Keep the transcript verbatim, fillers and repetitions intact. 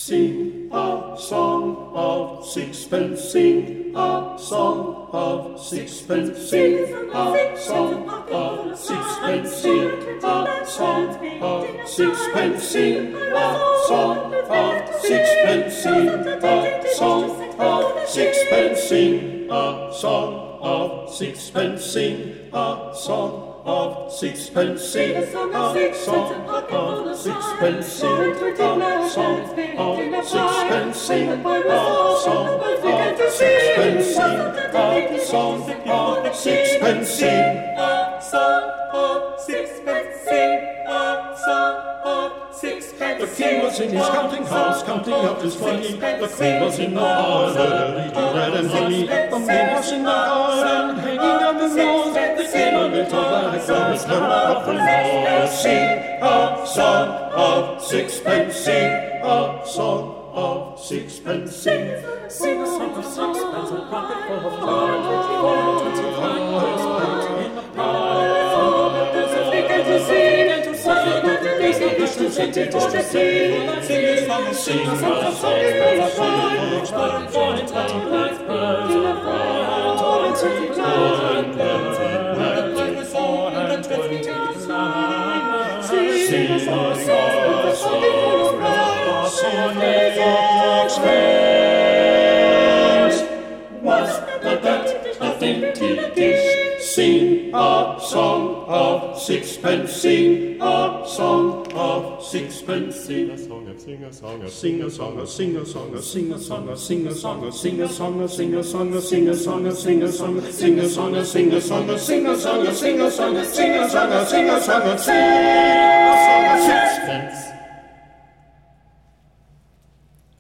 Sing a song of sixpence, sing a song of sixpence, sing a song of sixpence, sing a song of sixpence, sing a song of sixpence, sing a song of sixpence, sing a song of sixpence, sing a song of sixpence, sing a song of sixpence, sing a song of sixpence, sing a song of sixpence, sing a song of sixpence, sing a song of sixpence, sing a song of sixpence. The king was in his counting house, counting up his money. The queen was in the parlour, eating bread and honey. The man was in the garden, hanging on the nose. There came a little black girl, slim up the nose. Sing a song of sixpence, sing a song of sixpence, sing. Sing a song of sixpence, a pocket full of cards. Twenty-five in the pie. There's a figure to sing and to sing, and there's no distance to sing, to sing. Sing a song of sing a song of sixpence, sing a song of twenty-five birds in a pie. Twenty-nine birds in a twenty-four and twenty-nine. Sing a song of sixpence, sing a song was the that a dainty dish? Sing a song of sixpence, sing a song of sixpence, sing a song of, sing a song of, sing a song of, sing a song of, sing a song of, sing a song of, sing a song of, sing a song of, sing a song of, sing a song of, sing a song of, sing a song of, sing a song of, sing a song of, sing a song of, sing a song of, sing a song of sixpence.